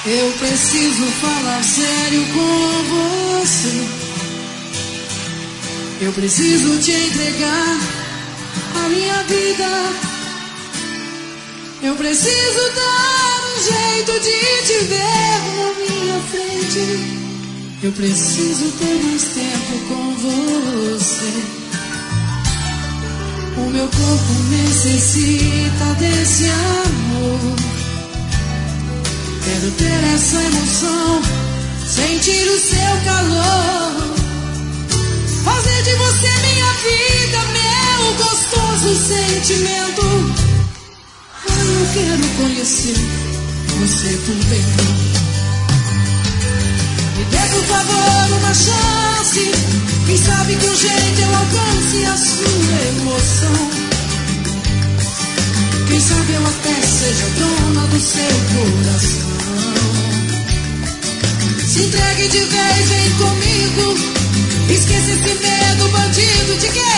Eu preciso falar sério com você. Eu preciso te entregar a minha vida. Eu preciso dar um jeito de te ver na minha frente. Eu preciso ter mais tempo com você. O meu corpo necessita desse amor. Quero ter essa emoção, sentir o seu calor, fazer de você minha vida, meu gostoso sentimento. Eu quero conhecer você por dentro. Me dê por favor uma chance. Quem sabe que um jeito eu alcance a sua emoção. Quem sabe eu até seja dona do seu coração. Se entregue de vez, vem comigo. Esqueça esse medo, bandido de quê?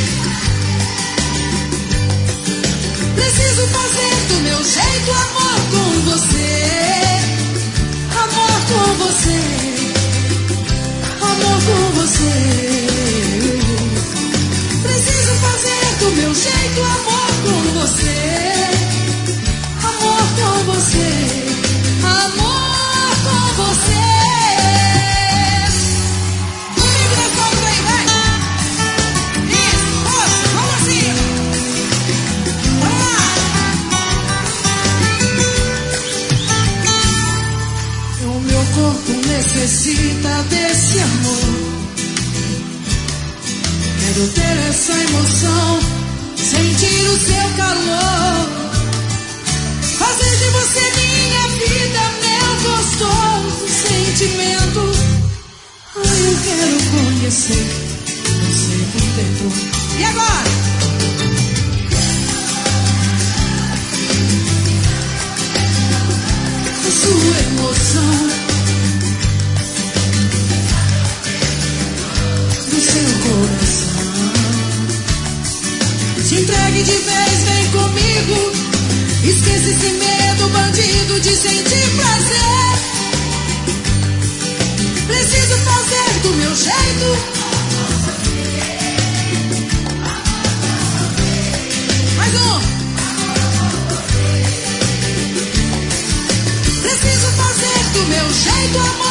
Preciso fazer do meu jeito amor com você. Amor com você. Amor com você. Preciso fazer do meu jeito amor com você. Amor com você. Amor com você. Comigo nós vamos aí, vai. Isso, moço, vamos assim. Vamos lá. O meu corpo necessita desse amor. Quero ter essa emoção, sentir o seu calor, fazer de você minha vida, meu gostoso sentimento. Ai, eu quero conhecer você por dentro. E agora? A sua emoção, do seu coração. Se entregue de vez, vem comigo. Esqueça esse medo, bandido, de sentir prazer. Preciso fazer do meu jeito. Mais um. Preciso fazer do meu jeito, amor.